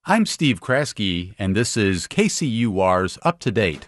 I'm Steve Kraske, and this is KCUR's Up to Date.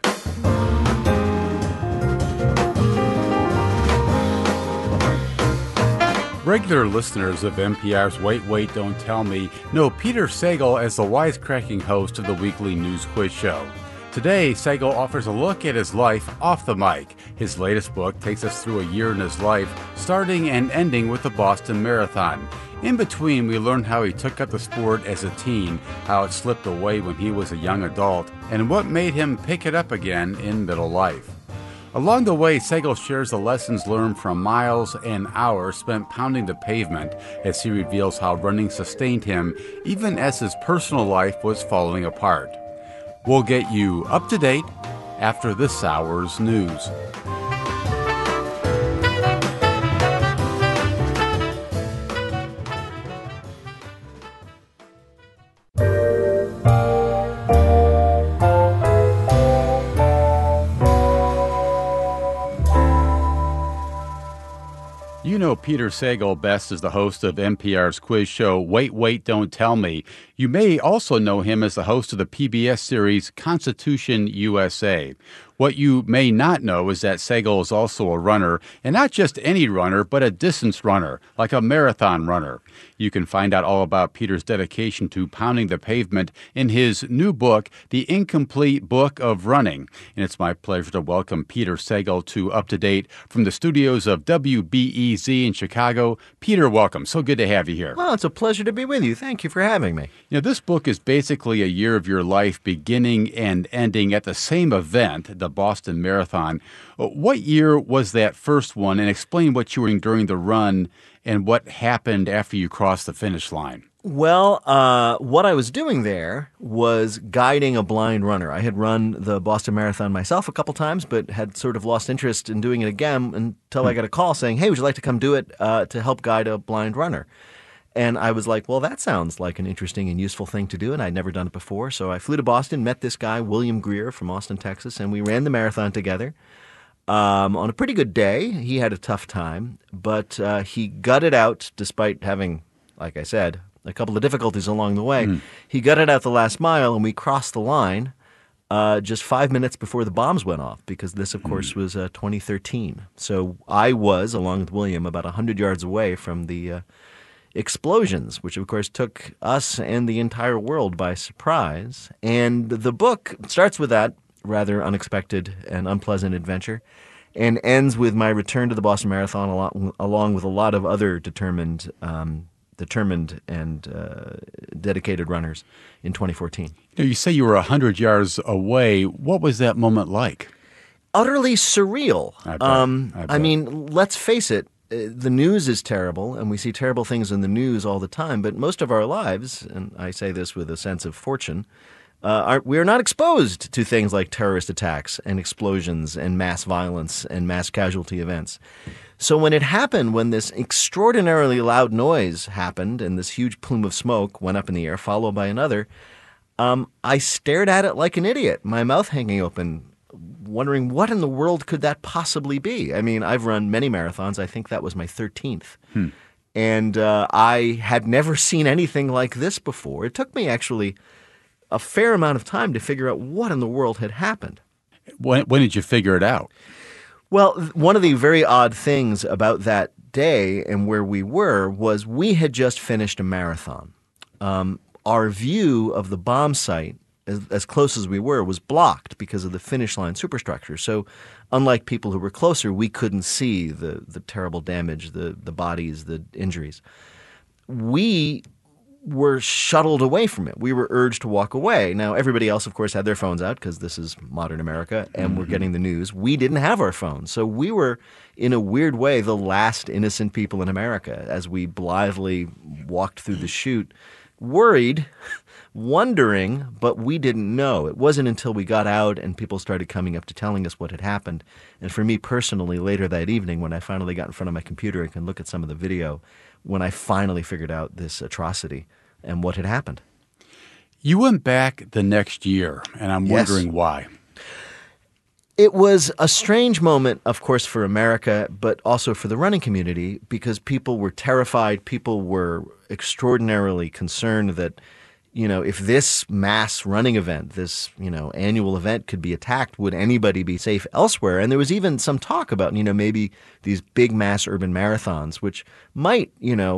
Regular listeners of NPR's Wait, Wait, Don't Tell Me know Peter Sagal as the wisecracking host of the weekly news quiz show. Today, Sagal offers a look at his life off the mic. His latest book takes us through a year in his life, starting and ending with the Boston Marathon. In between, we learn how he took up the sport as a teen, how it slipped away when he was a young adult, and what made him pick it up again in middle life. Along the way, Sagal shares the lessons learned from miles and hours spent pounding the pavement as he reveals how running sustained him even as his personal life was falling apart. We'll get you up to date after this hour's news. You know Peter Sagal best as the host of NPR's quiz show, Wait, Wait, Don't Tell Me. You may also know him as the host of the PBS series Constitution USA. What you may not know is that Sagal is also a runner, and not just any runner, but a distance runner, like a marathon runner. You can find out all about Peter's dedication to pounding the pavement in his new book, The Incomplete Book of Running. And it's my pleasure to welcome Peter Sagal to Up to Date from the studios of WBEZ in Chicago. Peter, welcome. So good to have you here. Well, it's a pleasure to be with you. Thank you for having me. You know, this book is basically a year of your life beginning and ending at the same event, the Boston Marathon. What year was that first one? And explain what you were doing during the run and what happened after you crossed the finish line. Well, what I was doing there was guiding a blind runner. I had run the Boston Marathon myself a couple times, but had sort of lost interest in doing it again until I got a call saying, hey, would you like to come do it to help guide a blind runner? And I was like, well, that sounds like an interesting and useful thing to do, and I'd never done it before. So I flew to Boston, met this guy, William Greer from Austin, Texas, and we ran the marathon together. On a pretty good day. He had a tough time, but he gutted out, despite having, like I said, a couple of difficulties along the way. He gutted out the last mile, and we crossed the line just 5 minutes before the bombs went off, because this, of course, was 2013. So I was, along with William, about 100 yards away from the explosions, which, of course, took us and the entire world by surprise. And the book starts with that rather unexpected and unpleasant adventure, and ends with my return to the Boston Marathon along with a lot of other determined and dedicated runners in 2014. You say you were 100 yards away. What was that moment like? Utterly surreal. I bet. I mean, let's face it, the news is terrible, and we see terrible things in the news all the time, but most of our lives, and I say this with a sense of fortune, we are not exposed to things like terrorist attacks and explosions and mass violence and mass casualty events. So when it happened, when this extraordinarily loud noise happened and this huge plume of smoke went up in the air, followed by another, I stared at it like an idiot, my mouth hanging open, wondering what in the world could that possibly be? I mean, I've run many marathons. I think that was my 13th. And I had never seen anything like this before. It took me actually a fair amount of time to figure out what in the world had happened. When did you figure it out? Well, one of the very odd things about that day and where we were was we had just finished a marathon. Our view of the bomb site, as close as we were, was blocked because of the finish line superstructure. So unlike people who were closer, we couldn't see the terrible damage, the bodies, the injuries. We were shuttled away from it. We were urged to walk away. Now, everybody else, of course, had their phones out because this is modern America, and we're getting the news. We didn't have our phones. So we were, in a weird way, the last innocent people in America as we blithely walked through the chute, worried, wondering, but we didn't know. It wasn't until we got out and people started coming up to telling us what had happened. And for me personally, later that evening, when I finally got in front of my computer and can look at some of the video, when I finally figured out this atrocity and what had happened. You went back the next year, and I'm wondering why. It was a strange moment, of course, for America, but also for the running community, because people were terrified. People were extraordinarily concerned that if this mass running event, this, annual event could be attacked, would anybody be safe elsewhere? And there was even some talk about, maybe these big mass urban marathons, which might,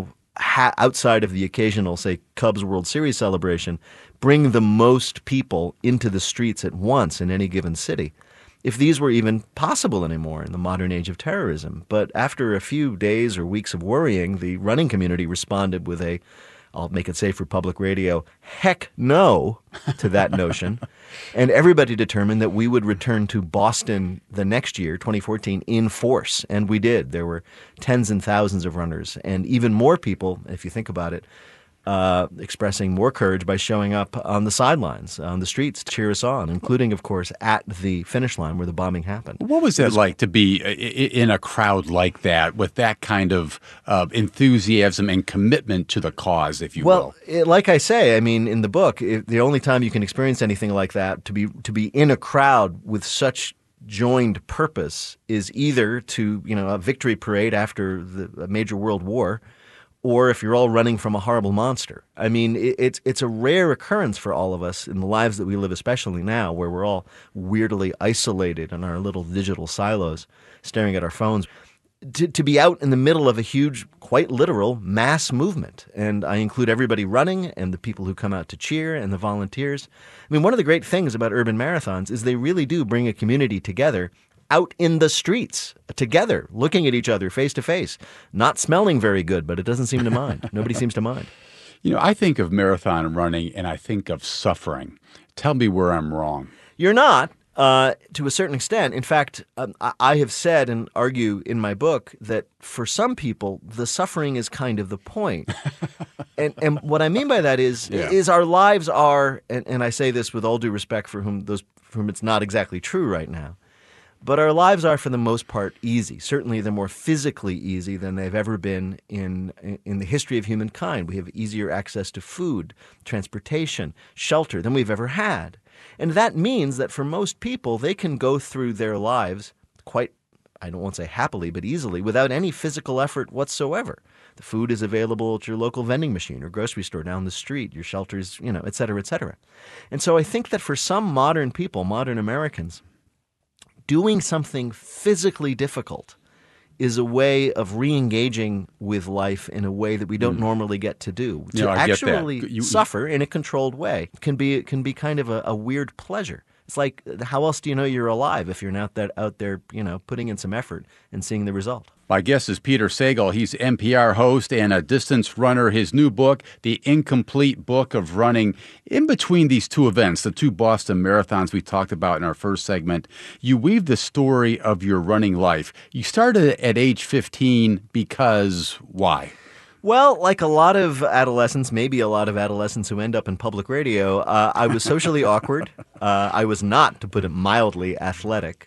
outside of the occasional, say, Cubs World Series celebration, bring the most people into the streets at once in any given city. If these were even possible anymore in the modern age of terrorism. But after a few days or weeks of worrying, the running community responded with I'll make it safe for public radio, heck no to that notion. And everybody determined that we would return to Boston the next year, 2014, in force. And we did. There were tens and thousands of runners, and even more people, if you think about it, expressing more courage by showing up on the sidelines, on the streets to cheer us on, including, of course, at the finish line where the bombing happened. What was it like to be in a crowd like that with that kind of enthusiasm and commitment to the cause, if you will? Well, like I say, I mean, in the book, the only time you can experience anything like that, to be in a crowd with such joined purpose, is either to, a victory parade after a major world war, or if you're all running from a horrible monster. I mean, it's a rare occurrence for all of us in the lives that we live, especially now, where we're all weirdly isolated in our little digital silos, staring at our phones, to be out in the middle of a huge, quite literal, mass movement. And I include everybody running and the people who come out to cheer and the volunteers. I mean, one of the great things about urban marathons is they really do bring a community together out in the streets together, looking at each other face to face, not smelling very good, but it doesn't seem to mind. Nobody seems to mind. I think of marathon running and I think of suffering. Tell me where I'm wrong. You're not, to a certain extent. In fact, I have said and argue in my book that for some people, the suffering is kind of the point. And what I mean by that is our lives are, and I say this with all due respect for whom it's not exactly true right now, but our lives are, for the most part, easy. Certainly, they're more physically easy than they've ever been in the history of humankind. We have easier access to food, transportation, shelter than we've ever had. And that means that for most people, they can go through their lives quite, I don't want to say happily, but easily, without any physical effort whatsoever. The food is available at your local vending machine or grocery store down the street, your shelters, et cetera, et cetera. And so I think that for some modern people, modern Americans, doing something physically difficult is a way of re-engaging with life in a way that we don't normally get to do. To actually suffer in a controlled way can be kind of a weird pleasure. It's like, how else do you know you're alive if you're not out there, putting in some effort and seeing the result? My guest is Peter Sagal. He's NPR host and a distance runner. His new book, The Incomplete Book of Running. In between these two events, the two Boston marathons we talked about in our first segment, you weave the story of your running life. You started at age 15 because why? Well, like a lot of adolescents, maybe a lot of adolescents who end up in public radio, I was socially awkward. I was not, to put it mildly, athletic.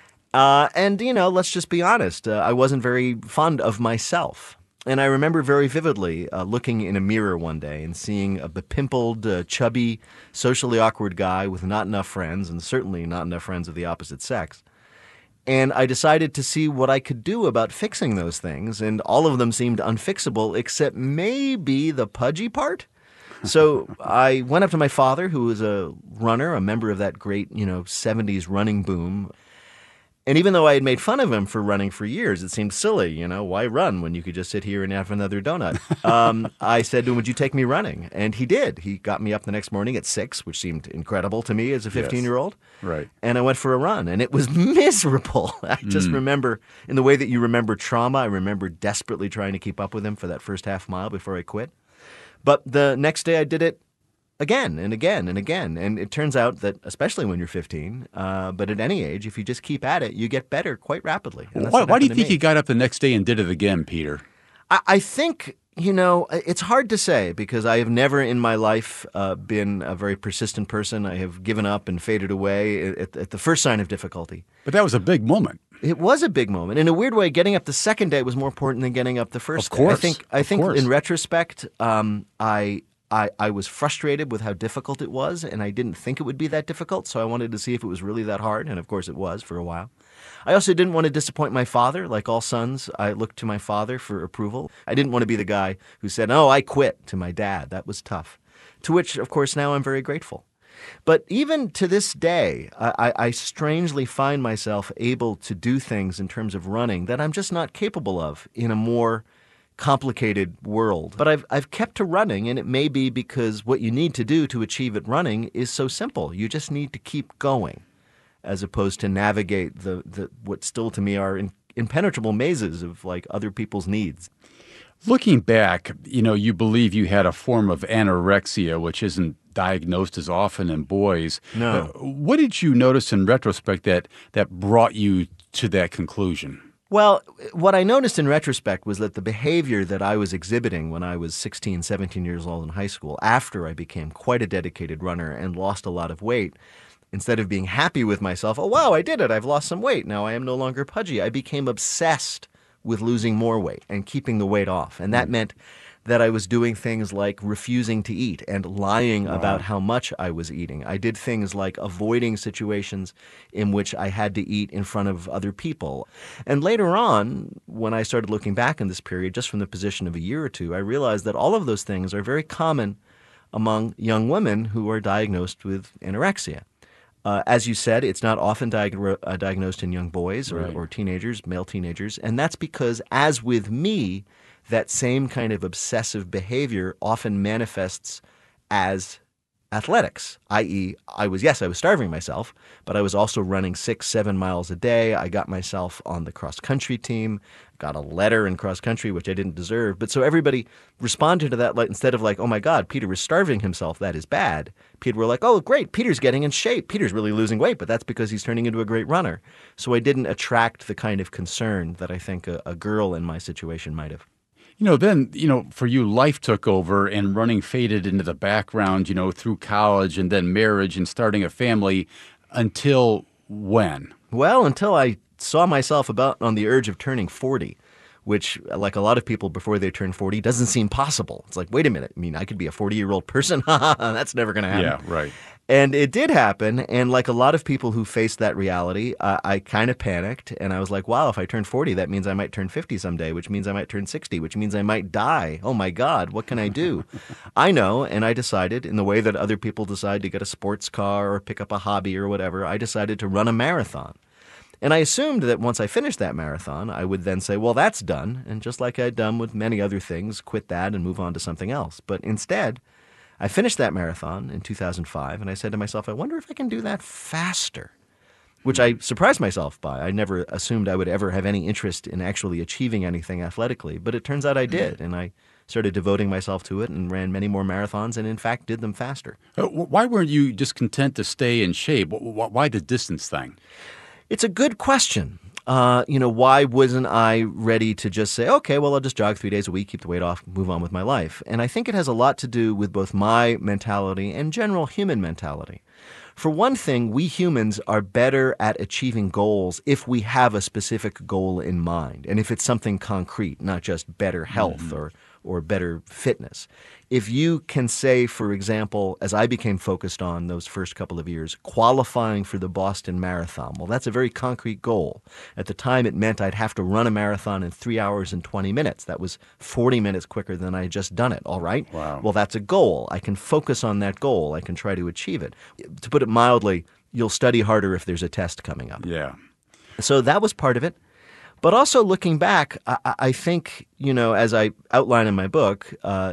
And, let's just be honest, I wasn't very fond of myself. And I remember very vividly looking in a mirror one day and seeing a bepimpled, chubby, socially awkward guy with not enough friends, and certainly not enough friends of the opposite sex. And I decided to see what I could do about fixing those things, and all of them seemed unfixable except maybe the pudgy part. So I went up to my father, who was a runner, a member of that great, 70s running boom. And even though I had made fun of him for running for years, it seemed silly, why run when you could just sit here and have another donut? I said to him, would you take me running? And he did. He got me up the next morning at 6, which seemed incredible to me as a 15-year-old. Right. And I went for a run, and it was miserable. I just remember, in the way that you remember trauma, I remember desperately trying to keep up with him for that first half mile before I quit. But the next day I did it again and again and again. And it turns out that, especially when you're 15, but at any age, if you just keep at it, you get better quite rapidly. Why do you think you got up the next day and did it again, Peter? I think, it's hard to say because I have never in my life been a very persistent person. I have given up and faded away at the first sign of difficulty. But that was a big moment. It was a big moment. In a weird way, getting up the second day was more important than getting up the first day. I think in retrospect, I was frustrated with how difficult it was, and I didn't think it would be that difficult, so I wanted to see if it was really that hard, and of course it was for a while. I also didn't want to disappoint my father. Like all sons, I looked to my father for approval. I didn't want to be the guy who said, "Oh, I quit," to my dad. That was tough. to which, of course, now I'm very grateful. But even to this day, I strangely find myself able to do things in terms of running that I'm just not capable of in a more complicated world. But I've kept to running, and it may be because what you need to do to achieve it running is so simple. You just need to keep going, as opposed to navigate the what still to me are impenetrable mazes of like other people's needs. Looking back, you believe you had a form of anorexia, which isn't diagnosed as often in boys. No. What did you notice in retrospect that brought you to that conclusion? Well, what I noticed in retrospect was that the behavior that I was exhibiting when I was 16, 17 years old in high school, after I became quite a dedicated runner and lost a lot of weight, instead of being happy with myself, oh, wow, I did it, I've lost some weight, now I am no longer pudgy, I became obsessed with losing more weight and keeping the weight off. And that meant that I was doing things like refusing to eat and lying about how much I was eating. I did things like avoiding situations in which I had to eat in front of other people. And later on, when I started looking back in this period, just from the position of a year or two, I realized that all of those things are very common among young women who are diagnosed with anorexia. As you said, it's not often diagnosed in young boys or teenagers, male teenagers. And that's because, as with me, that same kind of obsessive behavior often manifests as athletics, i.e., I was starving myself, but I was also running 6-7 miles a day. I got myself on the cross-country team, got a letter in cross-country, which I didn't deserve. But so everybody responded to that, like, instead of like, oh my God, Peter was starving himself, that is bad. People were like, oh, great, Peter's getting in shape. Peter's really losing weight, but that's because he's turning into a great runner. So I didn't attract the kind of concern that I think a girl in my situation might have. Then, for you, life took over and running faded into the background, through college and then marriage and starting a family until when? Well, until I saw myself about on the urge of turning 40, which, like a lot of people before they turn 40, doesn't seem possible. It's like, wait a minute. I mean, I could be a 40-year-old person? That's never going to happen. Yeah, right. And it did happen, and like a lot of people who faced that reality, I kind of panicked, and I was like, wow, if I turn 40, that means I might turn 50 someday, which means I might turn 60, which means I might die. Oh my God, what can I do? I know, and I decided, in the way that other people decide to get a sports car or pick up a hobby or whatever, I decided to run a marathon. And I assumed that once I finished that marathon, I would then say, well, that's done, and just like I'd done with many other things, quit that and move on to something else. But instead, I finished that marathon in 2005, and I said to myself, I wonder if I can do that faster, which I surprised myself by. I never assumed I would ever have any interest in actually achieving anything athletically, but it turns out I did, and I started devoting myself to it and ran many more marathons and, in fact, did them faster. Why weren't you just content to stay in shape? Why the distance thing? It's a good question. Why wasn't I ready to just say, okay, well, I'll just jog 3 days a week, keep the weight off, move on with my life? And I think it has a lot to do with both my mentality and general human mentality. For one thing, we humans are better at achieving goals if we have a specific goal in mind, and if it's something concrete, not just better health or better fitness. If you can say, for example, as I became focused on those first couple of years, qualifying for the Boston Marathon, well, that's a very concrete goal. At the time, it meant I'd have to run a marathon in 3 hours and 20 minutes. That was 40 minutes quicker than I had just done it, all right? Wow. Well, that's a goal. I can focus on that goal. I can try to achieve it. To put it mildly, you'll study harder if there's a test coming up. Yeah. So that was part of it. But also looking back, I think, as I outline in my book,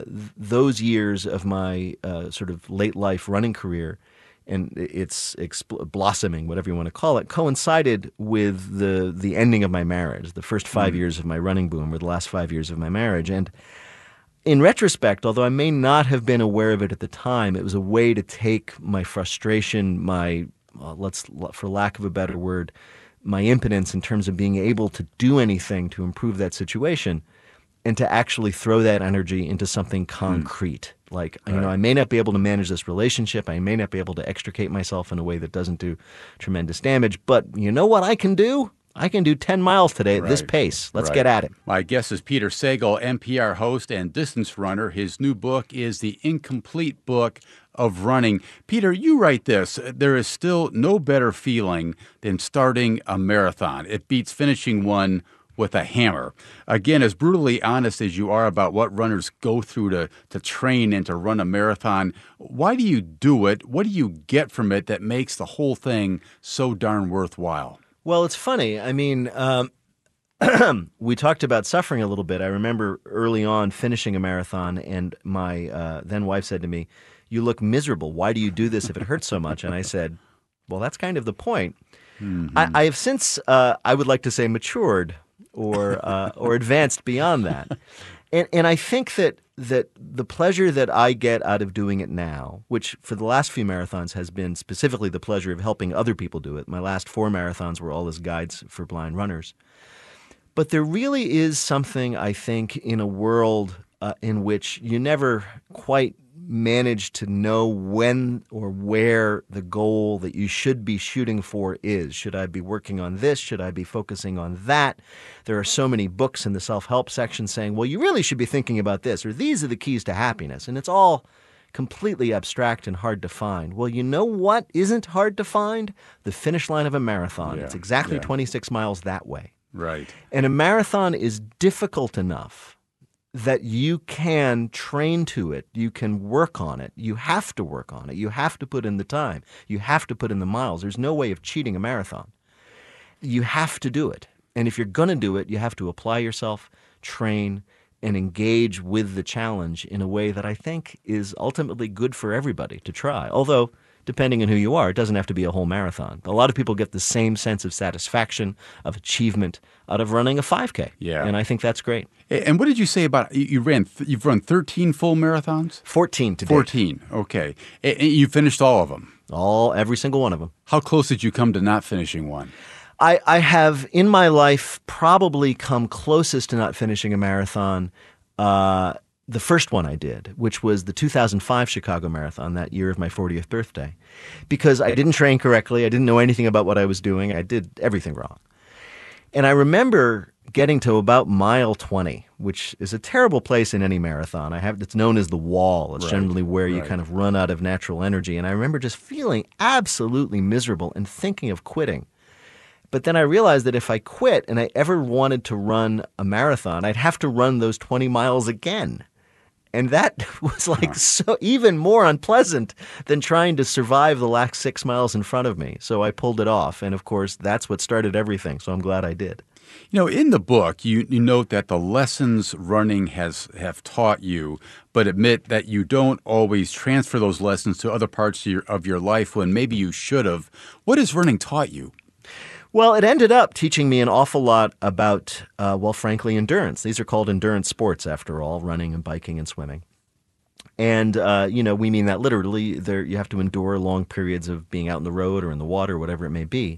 those years of my sort of late life running career and its blossoming, whatever you want to call it, coincided with the ending of my marriage. The first 5 years of my running boom were the last 5 years of my marriage. And in retrospect, although I may not have been aware of it at the time, it was a way to take my frustration, for lack of a better word, my impotence in terms of being able to do anything to improve that situation, and to actually throw that energy into something concrete. Like, I may not be able to manage this relationship. I may not be able to extricate myself in a way that doesn't do tremendous damage. But you know what I can do? I can do 10 miles today at this pace. Let's get at it. My guest is Peter Sagal, NPR host and distance runner. His new book is The Incomplete Book of Running. Peter, you write this: there is still no better feeling than starting a marathon. It beats finishing one with a hammer. Again, as brutally honest as you are about what runners go through to train and to run a marathon, why do you do it? What do you get from it that makes the whole thing so darn worthwhile? Well, it's funny. I mean, we talked about suffering a little bit. I remember early on finishing a marathon, and my then wife said to me, "You look miserable. Why do you do this if it hurts so much?" And I said, "Well, that's kind of the point." Mm-hmm. I have since, I would like to say, matured or advanced beyond that. And I think that the pleasure that I get out of doing it now, which for the last few marathons has been specifically the pleasure of helping other people do it. My last 4 marathons were all as guides for blind runners. But there really is something, I think, in a world in which you never quite manage to know when or where the goal that you should be shooting for is. Should I be working on this? Should I be focusing on that? There are so many books in the self-help section saying, well, you really should be thinking about this, or these are the keys to happiness. And it's all completely abstract and hard to find. Well, you know what isn't hard to find? The finish line of a marathon. Yeah. It's exactly Yeah. 26 miles that way. Right. And a marathon is difficult enough that you can train to it. You can work on it. You have to work on it. You have to put in the time. You have to put in the miles. There's no way of cheating a marathon. You have to do it. And if you're going to do it, you have to apply yourself, train, and engage with the challenge in a way that I think is ultimately good for everybody to try. Although, depending on who you are, it doesn't have to be a whole marathon. A lot of people get the same sense of satisfaction, of achievement out of running a 5K. Yeah. And I think that's great. And what did you say about you've run 13 full marathons? 14 to date. 14. Okay. And you finished all of them. Every single one of them. How close did you come to not finishing one? I have, in my life, probably come closest to not finishing a marathon the first one I did, which was the 2005 Chicago Marathon, that year of my 40th birthday, because I didn't train correctly. I didn't know anything about what I was doing. I did everything wrong. And I remember getting to about mile 20, which is a terrible place in any marathon. It's known as the wall. It's generally where you kind of run out of natural energy. And I remember just feeling absolutely miserable and thinking of quitting. But then I realized that if I quit and I ever wanted to run a marathon, I'd have to run those 20 miles again. And that was so even more unpleasant than trying to survive the last 6 miles in front of me. So I pulled it off. And of course, that's what started everything. So I'm glad I did. You know, in the book, you note that the lessons running have taught you, but admit that you don't always transfer those lessons to other parts of your life when maybe you should have. What has running taught you? Well, it ended up teaching me an awful lot about, frankly, endurance. These are called endurance sports, after all, running and biking and swimming. And, we mean that literally. You have to endure long periods of being out in the road or in the water, whatever it may be.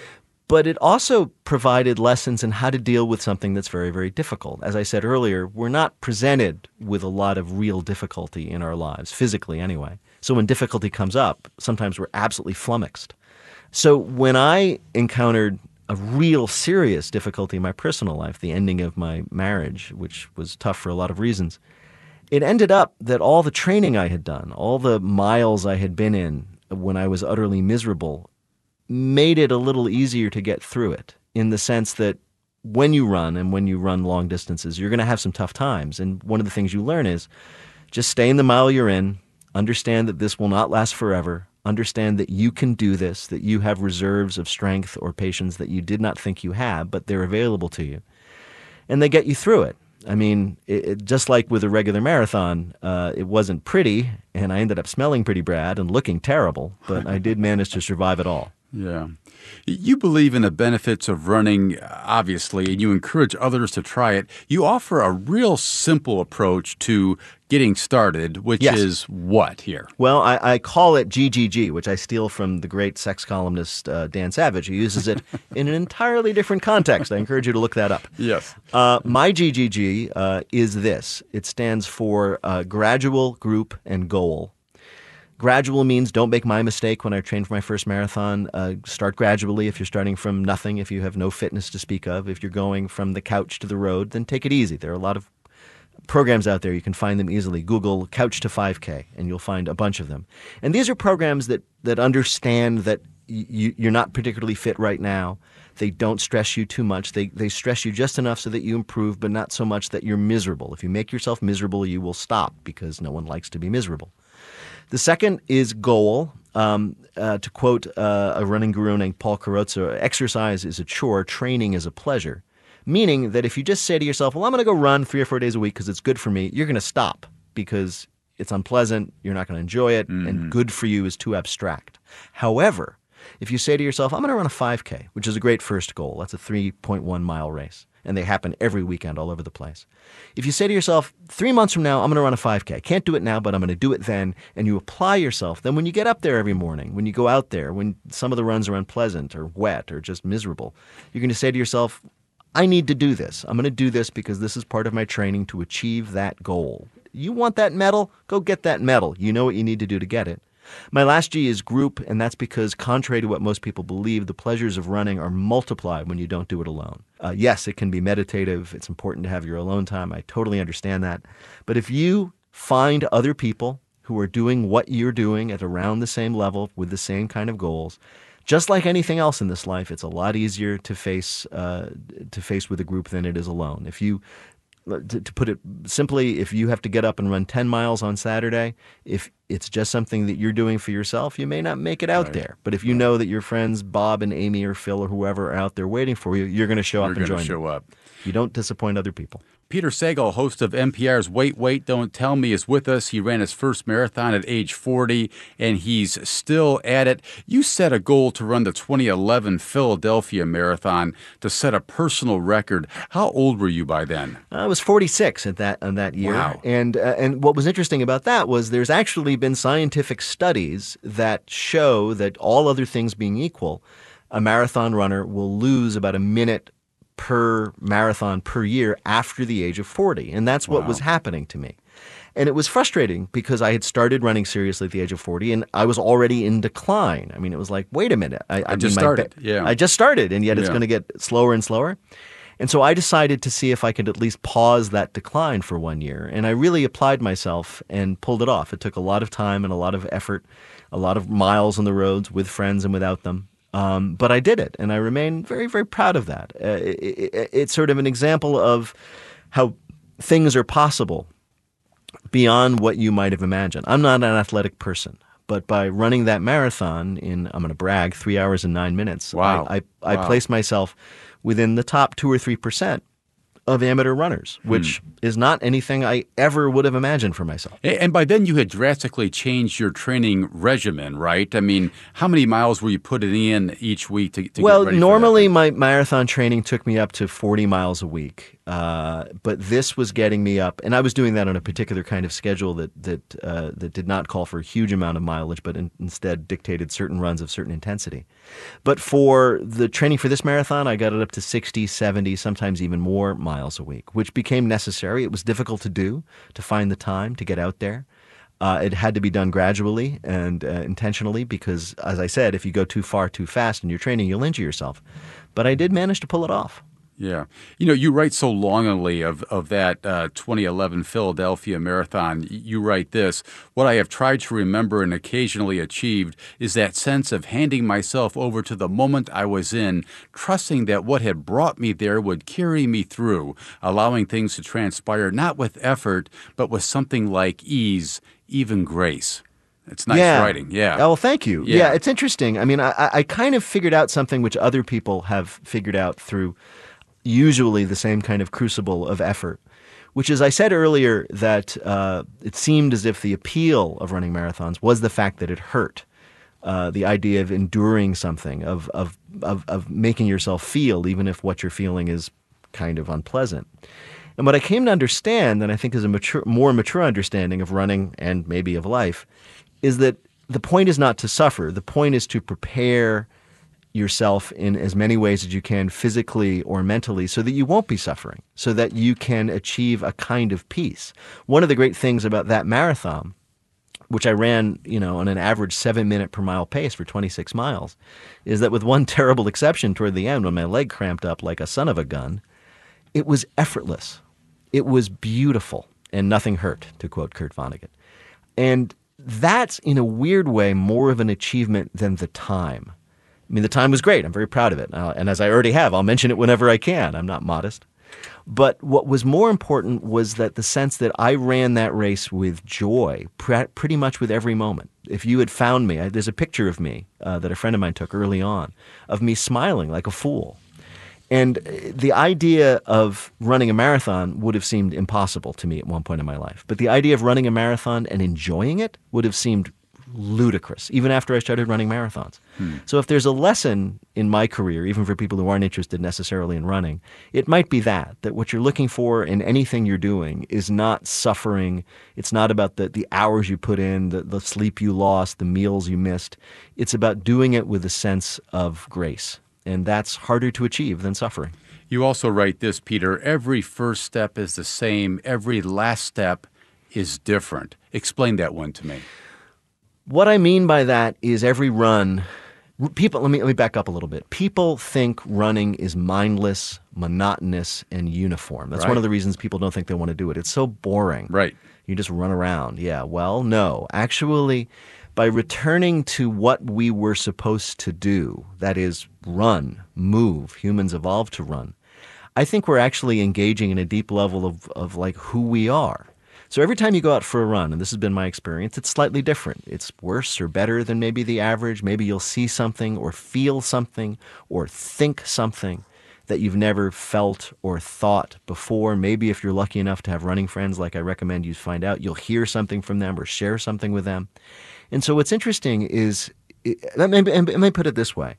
But it also provided lessons in how to deal with something that's very, very difficult. As I said earlier, we're not presented with a lot of real difficulty in our lives, physically anyway. So when difficulty comes up, sometimes we're absolutely flummoxed. So when I encountered a real serious difficulty in my personal life, the ending of my marriage, which was tough for a lot of reasons, it ended up that all the training I had done, all the miles I had been in when I was utterly miserable, made it a little easier to get through it, in the sense that when you run and when you run long distances, you're going to have some tough times. And one of the things you learn is just stay in the mile you're in, understand that this will not last forever, understand that you can do this, that you have reserves of strength or patience that you did not think you had, but they're available to you. And they get you through it. I mean, just like with a regular marathon, it wasn't pretty, and I ended up smelling pretty bad and looking terrible, but I did manage to survive it all. Yeah. You believe in the benefits of running, obviously, and you encourage others to try it. You offer a real simple approach to getting started, which is what here? Well, I call it GGG, which I steal from the great sex columnist Dan Savage, who uses it in an entirely different context. I encourage you to look that up. Yes. My GGG is this. It stands for gradual, group, and goal. Gradual means don't make my mistake when I trained for my first marathon. Start gradually if you're starting from nothing, if you have no fitness to speak of. If you're going from the couch to the road, then take it easy. There are a lot of programs out there. You can find them easily. Google Couch to 5K, and you'll find a bunch of them. And these are programs that understand that you're not particularly fit right now. They don't stress you too much. They stress you just enough so that you improve, but not so much that you're miserable. If you make yourself miserable, you will stop because no one likes to be miserable. The second is goal. To quote a running guru named Paul Carrozza, exercise is a chore, training is a pleasure. Meaning that if you just say to yourself, well, I'm going to go run 3 or 4 days a week because it's good for me, you're going to stop because it's unpleasant, you're not going to enjoy it, and good for you is too abstract. However, if you say to yourself, I'm going to run a 5K, which is a great first goal. That's a 3.1 mile race. And they happen every weekend all over the place. If you say to yourself, 3 months from now, I'm going to run a 5K. I can't do it now, but I'm going to do it then. And you apply yourself. Then when you get up there every morning, when you go out there, when some of the runs are unpleasant or wet or just miserable, you're going to say to yourself, I need to do this. I'm going to do this because this is part of my training to achieve that goal. You want that medal? Go get that medal. You know what you need to do to get it. My last G is group, and that's because, contrary to what most people believe, the pleasures of running are multiplied when you don't do it alone. Yes, it can be meditative. It's important to have your alone time. I totally understand that. But if you find other people who are doing what you're doing at around the same level with the same kind of goals, just like anything else in this life, it's a lot easier to face with a group than it is alone. If you To put it simply, if you have to get up and run 10 miles on Saturday, if it's just something that you're doing for yourself, you may not make it out there. But if you know that your friends Bob and Amy or Phil or whoever are out there waiting for you, you're going to show up and join them. You don't disappoint other people. Peter Sagal, host of NPR's Wait, Don't Tell Me, is with us. He ran his first marathon at age 40, and he's still at it. You set a goal to run the 2011 Philadelphia Marathon to set a personal record. How old were you by then? I was 46 on that year. Wow. And what was interesting about that was there's actually been scientific studies that show that all other things being equal, a marathon runner will lose about a minute per marathon per year after the age of 40. And that's what was happening to me. And it was frustrating because I had started running seriously at the age of 40 and I was already in decline. I mean, it was like, wait a minute. I just started. I just started, and yet it's going to get slower and slower. And so I decided to see if I could at least pause that decline for 1 year. And I really applied myself and pulled it off. It took a lot of time and a lot of effort, a lot of miles on the roads with friends and without them. But I did it, and I remain very, very proud of that. It's sort of an example of how things are possible beyond what you might have imagined. I'm not an athletic person, but by running that marathon in, I'm going to brag, 3 hours and 9 minutes, I placed myself within the top 2 or 3% of amateur runners, which is not anything I ever would have imagined for myself. And by then you had drastically changed your training regimen, right? I mean, how many miles were you putting in each week to get ready for that? Normally my marathon training took me up to 40 miles a week. But this was getting me up, and I was doing that on a particular kind of schedule that did not call for a huge amount of mileage, but instead dictated certain runs of certain intensity. But for the training for this marathon, I got it up to 60, 70, sometimes even more miles a week, which became necessary. It was difficult to do, to find the time to get out there. It had to be done gradually and intentionally because, as I said, if you go too far too fast in your training, you'll injure yourself. But I did manage to pull it off. Yeah. You know, you write so longingly of that 2011 Philadelphia Marathon. You write this: what I have tried to remember and occasionally achieved is that sense of handing myself over to the moment I was in, trusting that what had brought me there would carry me through, allowing things to transpire not with effort, but with something like ease, even grace. It's nice writing, yeah. Oh, well, thank you. Yeah, it's interesting. I mean, I kind of figured out something which other people have figured out through usually the same kind of crucible of effort, which is, I said earlier that it seemed as if the appeal of running marathons was the fact that it hurt. The idea of enduring something, of making yourself feel, even if what you're feeling is kind of unpleasant. And what I came to understand, and I think is a more mature understanding of running and maybe of life, is that the point is not to suffer. The point is to prepare yourself in as many ways as you can, physically or mentally, so that you won't be suffering, so that you can achieve a kind of peace. One of the great things about that marathon, which I ran, on an average 7-minute per mile pace for 26 miles, is that with one terrible exception toward the end when my leg cramped up like a son of a gun, it was effortless. It was beautiful, and nothing hurt, to quote Kurt Vonnegut. And that's, in a weird way, more of an achievement than the time. I mean, the time was great. I'm very proud of it. And as I already have, I'll mention it whenever I can. I'm not modest. But what was more important was that the sense that I ran that race with joy, pretty much with every moment. If you had found me, there's a picture of me that a friend of mine took early on, of me smiling like a fool. And the idea of running a marathon would have seemed impossible to me at one point in my life. But the idea of running a marathon and enjoying it would have seemed ludicrous, even after I started running marathons. So if there's a lesson in my career, even for people who aren't interested necessarily in running, it might be that what you're looking for in anything you're doing is not suffering. It's not about the hours you put in, the sleep you lost, the meals you missed. It's about doing it with a sense of grace. And that's harder to achieve than suffering. You also write this, Peter, every first step is the same. Every last step is different. Explain that one to me. What I mean by that is every run, people, let me back up a little bit. People think running is mindless, monotonous, and uniform. That's right. One of the reasons people don't think they want to do it. It's so boring. Right. You just run around. Yeah, well, no. Actually, by returning to what we were supposed to do, that is run, move, humans evolved to run, I think we're actually engaging in a deep level of like who we are. So every time you go out for a run, and this has been my experience, it's slightly different. It's worse or better than maybe the average. Maybe you'll see something or feel something or think something that you've never felt or thought before. Maybe if you're lucky enough to have running friends like I recommend you find out, you'll hear something from them or share something with them. And so what's interesting is, let me put it this way.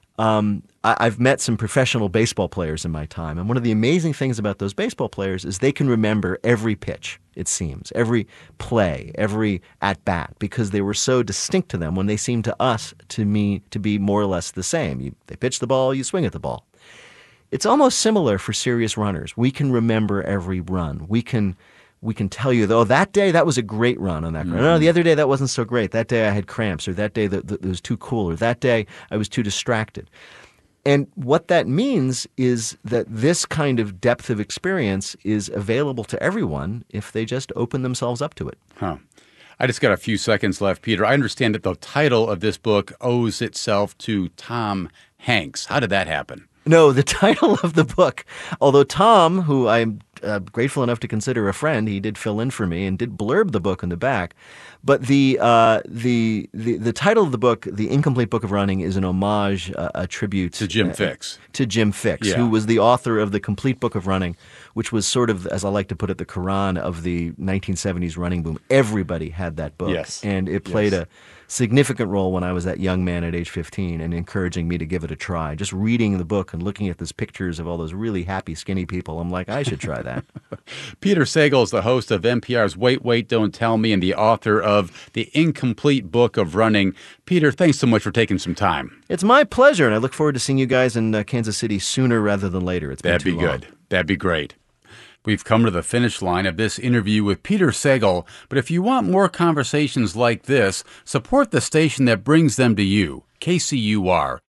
I've met some professional baseball players in my time, and one of the amazing things about those baseball players is they can remember every pitch, it seems, every play, every at-bat, because they were so distinct to them when they seemed to us, to me, to be more or less the same. They pitch the ball, you swing at the ball. It's almost similar for serious runners. We can remember every run. We can tell you, though, that day, that was a great run on that run. No, the other day, that wasn't so great. That day, I had cramps, or that day, that was too cool, or that day, I was too distracted. And what that means is that this kind of depth of experience is available to everyone if they just open themselves up to it. Huh. I just got a few seconds left, Peter. I understand that the title of this book owes itself to Tom Hanks. How did that happen? No, the title of the book, although Tom, who I'm grateful enough to consider a friend, he did fill in for me and did blurb the book in the back. But the title of the book, The Incomplete Book of Running, is an homage, a tribute to Jim Fixx. To Jim Fixx, yeah. Who was the author of The Complete Book of Running, which was sort of, as I like to put it, the Quran of the 1970s running boom. Everybody had that book. Yes. And it played a significant role when I was that young man at age 15 and encouraging me to give it a try. Just reading the book and looking at those pictures of all those really happy, skinny people, I'm like, I should try that. Peter Sagal is the host of NPR's Wait, Wait, Don't Tell Me and the author of The Incomplete Book of Running. Peter, thanks so much for taking some time. It's my pleasure, and I look forward to seeing you guys in Kansas City sooner rather than later. It's been That'd too be long. good. That'd be great. We've come to the finish line of this interview with Peter Sagal, but if you want more conversations like this, support the station that brings them to you, KCUR.